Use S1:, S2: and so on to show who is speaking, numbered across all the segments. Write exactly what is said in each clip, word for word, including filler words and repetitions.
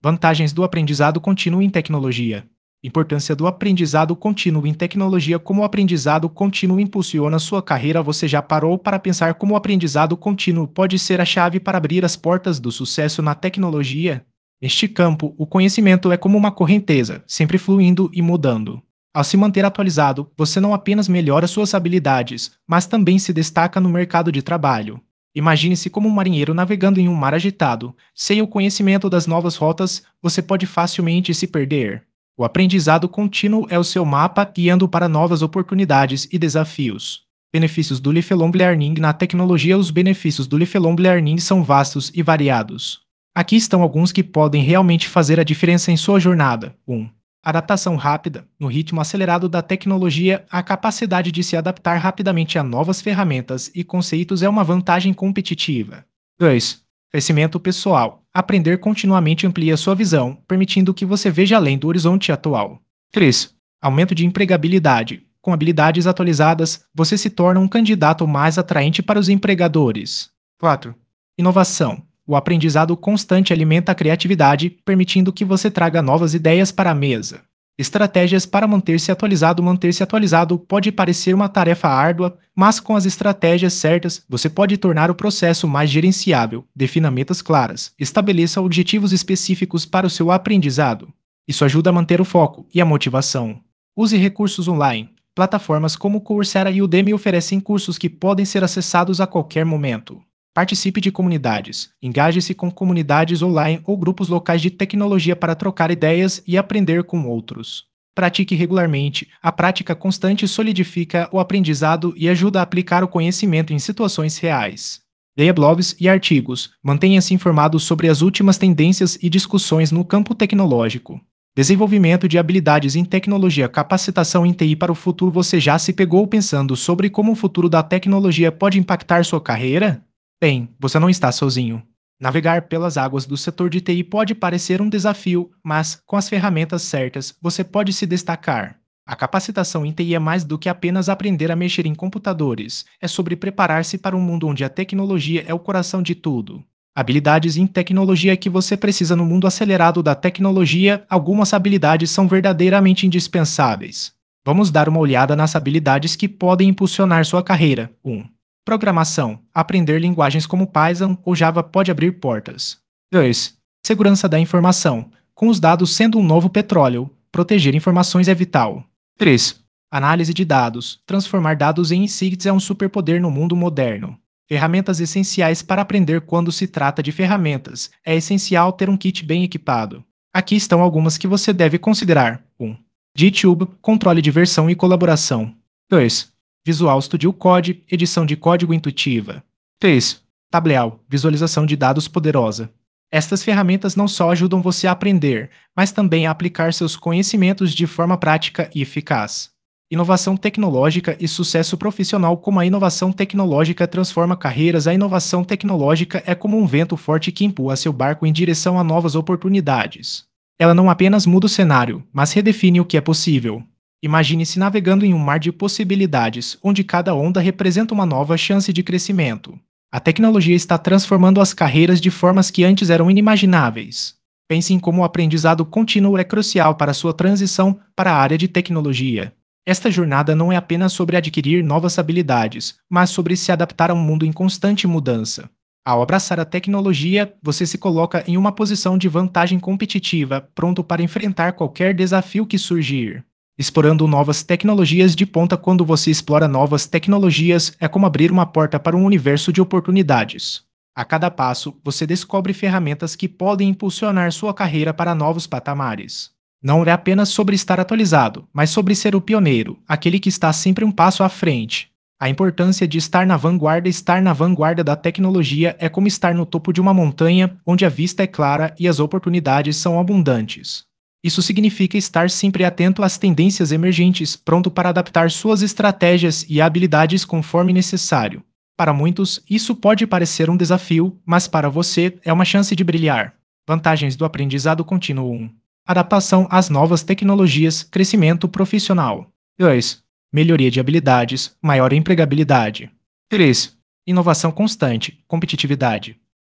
S1: Vantagens do aprendizado contínuo em tecnologia. Importância do aprendizado contínuo em tecnologia. Como o aprendizado contínuo impulsiona sua carreira? Você já parou para pensar como o aprendizado contínuo pode ser a chave para abrir as portas do sucesso na tecnologia? Neste campo, o conhecimento é como uma correnteza, sempre fluindo e mudando. Ao se manter atualizado, você não apenas melhora suas habilidades, mas também se destaca no mercado de trabalho. Imagine-se como um marinheiro navegando em um mar agitado. Sem o conhecimento das novas rotas, você pode facilmente se perder. O aprendizado contínuo é o seu mapa guiando para novas oportunidades e desafios. Benefícios do Lifelong Learning na tecnologia. Os benefícios do Lifelong Learning são vastos e variados. Aqui estão alguns que podem realmente fazer a diferença em sua jornada. um. Adaptação rápida. No ritmo acelerado da tecnologia, a capacidade de se adaptar rapidamente a novas ferramentas e conceitos é uma vantagem competitiva. dois. Crescimento pessoal. Aprender continuamente amplia sua visão, permitindo que você veja além do horizonte atual. três. Aumento de empregabilidade. Com habilidades atualizadas, você se torna um candidato mais atraente para os empregadores. quatro. Inovação. O aprendizado constante alimenta a criatividade, permitindo que você traga novas ideias para a mesa. Estratégias para manter-se atualizado. Manter-se atualizado pode parecer uma tarefa árdua, mas com as estratégias certas, você pode tornar o processo mais gerenciável. Defina metas claras. Estabeleça objetivos específicos para o seu aprendizado. Isso ajuda a manter o foco e a motivação. Use recursos online. Plataformas como Coursera e Udemy oferecem cursos que podem ser acessados a qualquer momento. Participe de comunidades. Engaje-se com comunidades online ou grupos locais de tecnologia para trocar ideias e aprender com outros. Pratique regularmente. A prática constante solidifica o aprendizado e ajuda a aplicar o conhecimento em situações reais. Leia blogs e artigos. Mantenha-se informado sobre as últimas tendências e discussões no campo tecnológico. Desenvolvimento de habilidades em tecnologia. Capacitação em T I para o futuro. Você já se pegou pensando sobre como o futuro da tecnologia pode impactar sua carreira? Bem, você não está sozinho. Navegar pelas águas do setor de T I pode parecer um desafio, mas, com as ferramentas certas, você pode se destacar. A capacitação em T I é mais do que apenas aprender a mexer em computadores, é sobre preparar-se para um mundo onde a tecnologia é o coração de tudo. Habilidades em tecnologia que você precisa no mundo acelerado da tecnologia. Algumas habilidades são verdadeiramente indispensáveis. Vamos dar uma olhada nas habilidades que podem impulsionar sua carreira. um. Programação. Aprender linguagens como Python ou Java pode abrir portas. dois. Segurança da informação. Com os dados sendo um novo petróleo, proteger informações é vital. três. Análise de dados. Transformar dados em insights é um superpoder no mundo moderno. Ferramentas essenciais para aprender. Quando se trata de ferramentas, é essencial ter um kit bem equipado. Aqui estão algumas que você deve considerar. um. GitHub, controle de versão e colaboração. dois. Visual Studio Code, edição de código intuitiva. três. Tableau, visualização de dados poderosa. Estas ferramentas não só ajudam você a aprender, mas também a aplicar seus conhecimentos de forma prática e eficaz. Inovação tecnológica e sucesso profissional. Como a inovação tecnológica transforma carreiras. A inovação tecnológica é como um vento forte que empurra seu barco em direção a novas oportunidades. Ela não apenas muda o cenário, mas redefine o que é possível. Imagine-se navegando em um mar de possibilidades, onde cada onda representa uma nova chance de crescimento. A tecnologia está transformando as carreiras de formas que antes eram inimagináveis. Pense em como o aprendizado contínuo é crucial para sua transição para a área de tecnologia. Esta jornada não é apenas sobre adquirir novas habilidades, mas sobre se adaptar a um mundo em constante mudança. Ao abraçar a tecnologia, você se coloca em uma posição de vantagem competitiva, pronto para enfrentar qualquer desafio que surgir. Explorando novas tecnologias de ponta. Quando você explora novas tecnologias, é como abrir uma porta para um universo de oportunidades. A cada passo, você descobre ferramentas que podem impulsionar sua carreira para novos patamares. Não é apenas sobre estar atualizado, mas sobre ser o pioneiro, aquele que está sempre um passo à frente. A importância de estar na vanguarda. Estar na vanguarda da tecnologia é como estar no topo de uma montanha, onde a vista é clara e as oportunidades são abundantes. Isso significa estar sempre atento às tendências emergentes, pronto para adaptar suas estratégias e habilidades conforme necessário. Para muitos, isso pode parecer um desafio, mas para você é uma chance de brilhar. Vantagens do aprendizado contínuo. um. Adaptação às novas tecnologias, crescimento profissional. dois. Melhoria de habilidades, maior empregabilidade. três. Inovação constante, competitividade.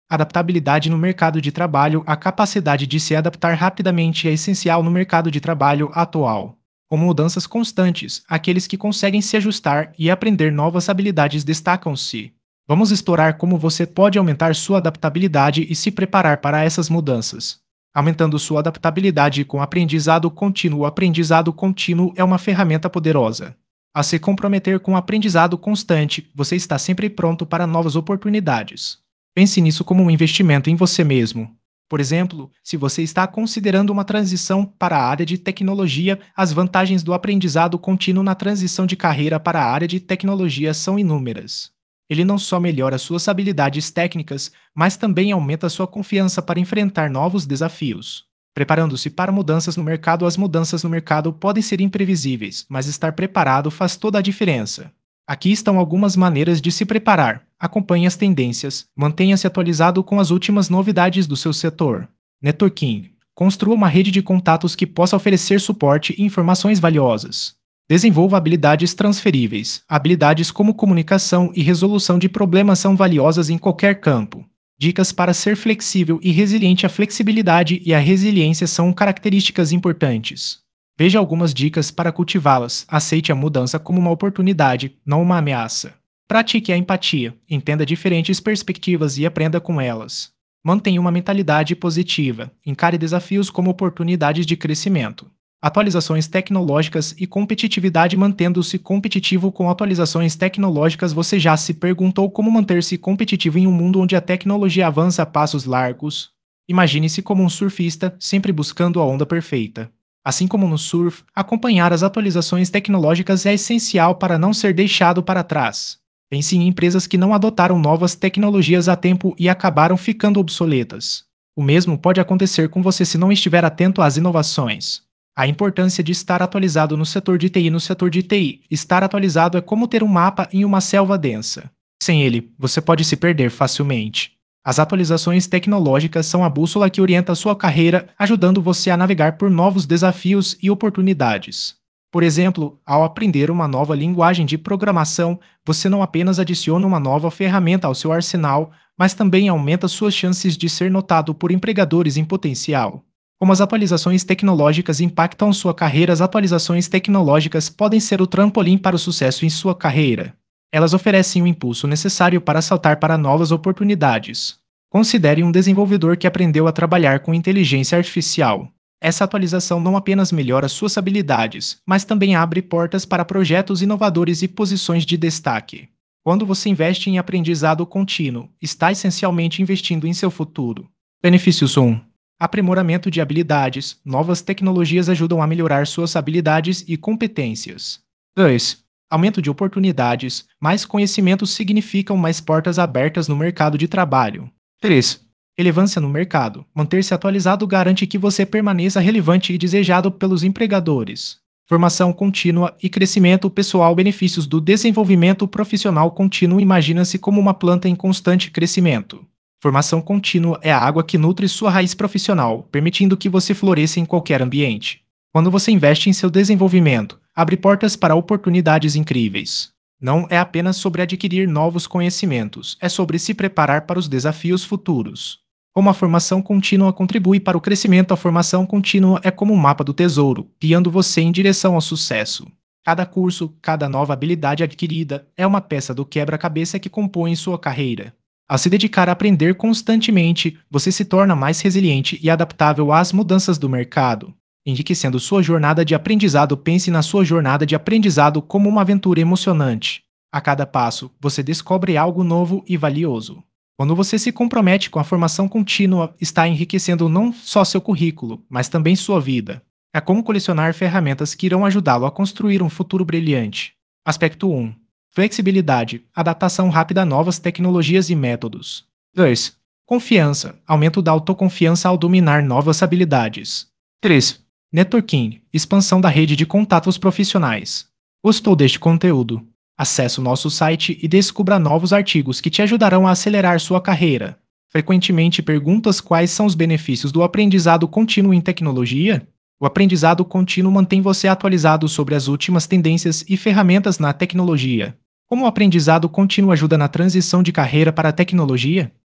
S1: Adaptabilidade no mercado de trabalho. A capacidade de se adaptar rapidamente é essencial no mercado de trabalho atual. Com mudanças constantes, aqueles que conseguem se ajustar e aprender novas habilidades destacam-se. Vamos explorar como você pode aumentar sua adaptabilidade e se preparar para essas mudanças. Aumentando sua adaptabilidade com aprendizado contínuo. O aprendizado contínuo é uma ferramenta poderosa. A se comprometer com o aprendizado constante, você está sempre pronto para novas oportunidades. Pense nisso como um investimento em você mesmo. Por exemplo, se você está considerando uma transição para a área de tecnologia, as vantagens do aprendizado contínuo na transição de carreira para a área de tecnologia são inúmeras. Ele não só melhora suas habilidades técnicas, mas também aumenta sua confiança para enfrentar novos desafios. Preparando-se para mudanças no mercado. As mudanças no mercado podem ser imprevisíveis, mas estar preparado faz toda a diferença. Aqui estão algumas maneiras de se preparar. Acompanhe as tendências, mantenha-se atualizado com as últimas novidades do seu setor. Networking. Construa uma rede de contatos que possa oferecer suporte e informações valiosas. Desenvolva habilidades transferíveis. Habilidades como comunicação e resolução de problemas são valiosas em qualquer campo. Dicas para ser flexível e resiliente. A flexibilidade e a resiliência são características importantes. Veja algumas dicas para cultivá-las. Aceite a mudança como uma oportunidade, não uma ameaça. Pratique a empatia. Entenda diferentes perspectivas e aprenda com elas. Mantenha uma mentalidade positiva. Encare desafios como oportunidades de crescimento. Atualizações tecnológicas e competitividade. Mantendo-se competitivo com atualizações tecnológicas. Você já se perguntou como manter-se competitivo em um mundo onde a tecnologia avança a passos largos? Imagine-se como um surfista, sempre buscando a onda perfeita. Assim como no surf, acompanhar as atualizações tecnológicas é essencial para não ser deixado para trás. Pense em empresas que não adotaram novas tecnologias a tempo e acabaram ficando obsoletas. O mesmo pode acontecer com você se não estiver atento às inovações. A importância de estar atualizado no setor de T I. No setor de T I, estar atualizado é como ter um mapa em uma selva densa. Sem ele, você pode se perder facilmente. As atualizações tecnológicas são a bússola que orienta a sua carreira, ajudando você a navegar por novos desafios e oportunidades. Por exemplo, ao aprender uma nova linguagem de programação, você não apenas adiciona uma nova ferramenta ao seu arsenal, mas também aumenta suas chances de ser notado por empregadores em potencial. Como as atualizações tecnológicas impactam sua carreira. As atualizações tecnológicas podem ser o trampolim para o sucesso em sua carreira. Elas oferecem o impulso necessário para saltar para novas oportunidades. Considere um desenvolvedor que aprendeu a trabalhar com inteligência artificial. Essa atualização não apenas melhora suas habilidades, mas também abre portas para projetos inovadores e posições de destaque. Quando você investe em aprendizado contínuo, está essencialmente investindo em seu futuro. Benefícios um. Aprimoramento de habilidades. Novas tecnologias ajudam a melhorar suas habilidades e competências. dois. Aumento de oportunidades. Mais conhecimentos significam mais portas abertas no mercado de trabalho. três. Relevância no mercado. Manter-se atualizado garante que você permaneça relevante e desejado pelos empregadores. Formação contínua e crescimento pessoal. Benefícios do desenvolvimento profissional contínuo. Imagina-se como uma planta em constante crescimento. Formação contínua é a água que nutre sua raiz profissional, permitindo que você floresça em qualquer ambiente. Quando você investe em seu desenvolvimento, abre portas para oportunidades incríveis. Não é apenas sobre adquirir novos conhecimentos, é sobre se preparar para os desafios futuros. Como a formação contínua contribui para o crescimento. A formação contínua é como um mapa do tesouro, guiando você em direção ao sucesso. Cada curso, cada nova habilidade adquirida, é uma peça do quebra-cabeça que compõe sua carreira. Ao se dedicar a aprender constantemente, você se torna mais resiliente e adaptável às mudanças do mercado, enriquecendo sua jornada de aprendizado. Pense na sua jornada de aprendizado como uma aventura emocionante. A cada passo, você descobre algo novo e valioso. Quando você se compromete com a formação contínua, está enriquecendo não só seu currículo, mas também sua vida. É como colecionar ferramentas que irão ajudá-lo a construir um futuro brilhante. Aspecto um. Flexibilidade, adaptação rápida a novas tecnologias e métodos. dois. Confiança, aumento da autoconfiança ao dominar novas habilidades. três. Networking, expansão da rede de contatos profissionais. Gostou deste conteúdo? Acesse o nosso site e descubra novos artigos que te ajudarão a acelerar sua carreira. Frequentemente perguntas quais são os benefícios do aprendizado contínuo em tecnologia? O aprendizado contínuo mantém você atualizado sobre as últimas tendências e ferramentas na tecnologia. Como o aprendizado contínuo ajuda na transição de carreira para a tecnologia?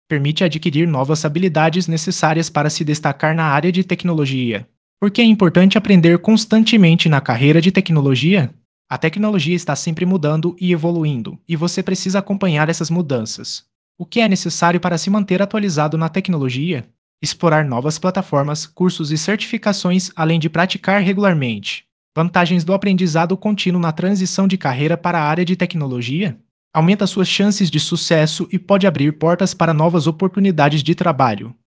S1: Permite adquirir novas habilidades necessárias para se destacar na área de tecnologia. Por que é importante aprender constantemente na carreira de tecnologia? A tecnologia está sempre mudando e evoluindo, e você precisa acompanhar essas mudanças. O que é necessário para se manter atualizado na tecnologia? Explorar novas plataformas, cursos e certificações, além de praticar regularmente. Vantagens do aprendizado contínuo na transição de carreira para a área de tecnologia? Aumenta suas chances de sucesso e pode abrir portas para novas oportunidades de trabalho.